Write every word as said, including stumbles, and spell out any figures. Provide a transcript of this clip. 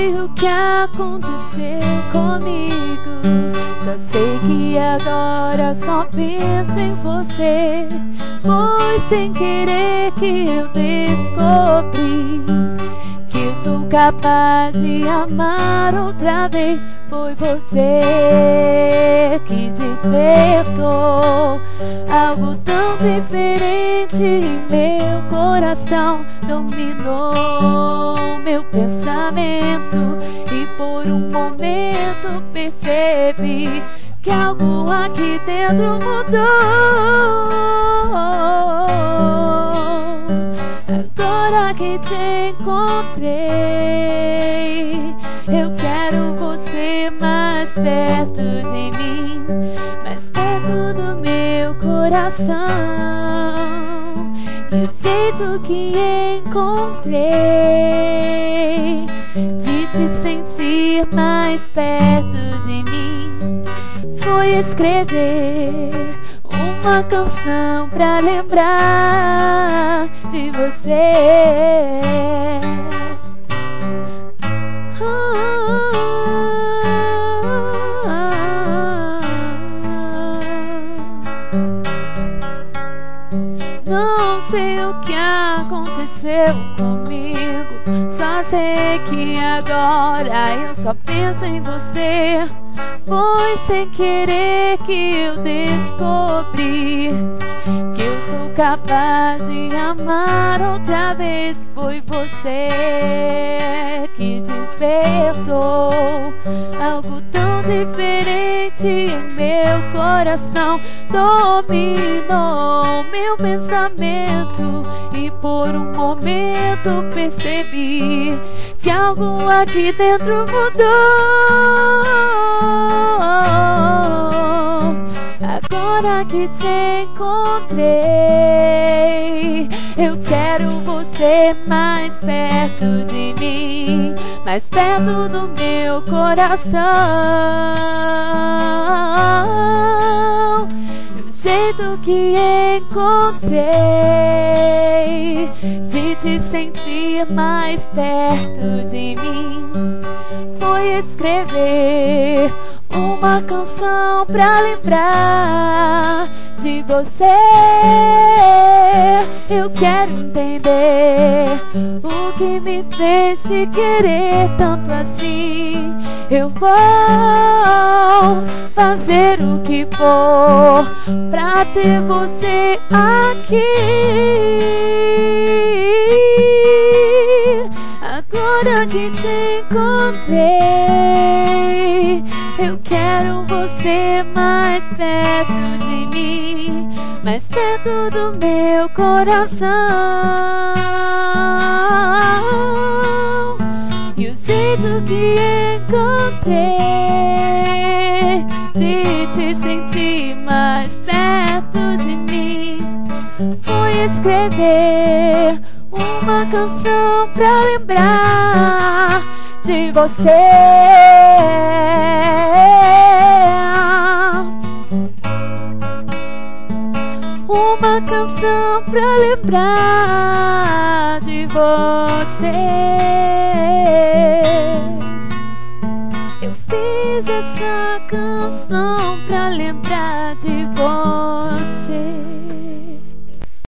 sei o que aconteceu comigo, só sei que agora só penso em você. Foi sem querer que eu descobri que eu sou capaz de amar outra vez. Foi você que despertou algo tão diferente em meu coração. Dominou meu pensamento e por um momento percebi que algo aqui dentro mudou. Agora que te encontrei, eu quero você mais perto de mim, mais perto do meu coração. E o jeito que encontrei de te sentir mais perto de mim foi escrever uma canção pra lembrar de você. Não sei o que aconteceu comigo, só sei que agora eu só penso em você. Foi sem querer que eu descobri que eu sou capaz de amar outra vez. Foi você que despertou algo tão diferente em meu coração. Dominou meu pensamento e por um momento percebi que algo aqui dentro mudou. Agora que te encontrei, eu quero você mais perto de mim, mais perto do meu coração. O jeito que encontrei de te sentir mais perto de mim foi escrever uma canção pra lembrar de você. Eu quero entender o que me fez te querer tanto assim. Eu vou fazer o que for pra ter você aqui. Agora que te encontrei, eu quero você mais perto de mim, mais perto do meu coração. E o jeito que encontrei de te sentir mais perto de mim foi escrever uma canção pra lembrar de você. Uma canção pra lembrar de você. Eu fiz essa canção pra lembrar de você.